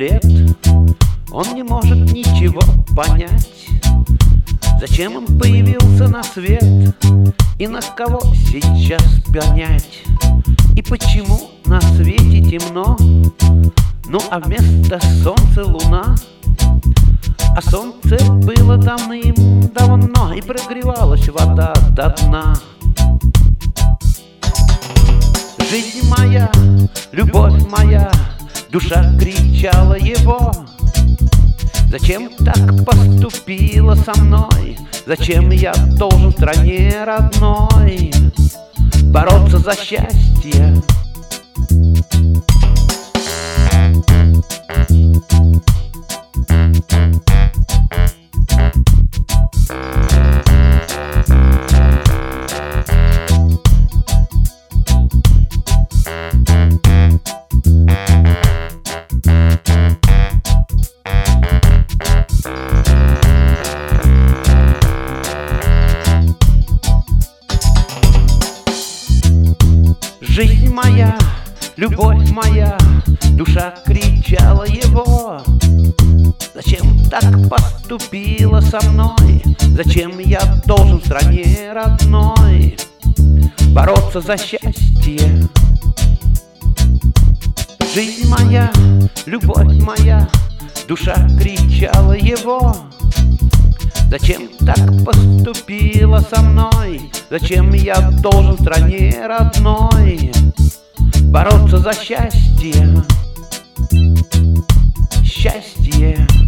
лет, он не может ничего понять. Зачем он появился на свет и на кого сейчас гонять? И почему на свете темно, ну а вместо солнца луна? А солнце было давным-давно, и прогревалась вода до дна. Жизнь моя, любовь моя, душа кричала его: зачем так поступила со мной? Зачем я должен в стране родной бороться за счастье? Жизнь моя, любовь моя, душа кричала его: зачем так поступила со мной? Зачем я должен в стране родной бороться за счастье? Жизнь моя, любовь моя, душа кричала его: зачем так поступила со мной? Зачем я должен в стране родной бороться за счастье? Счастье.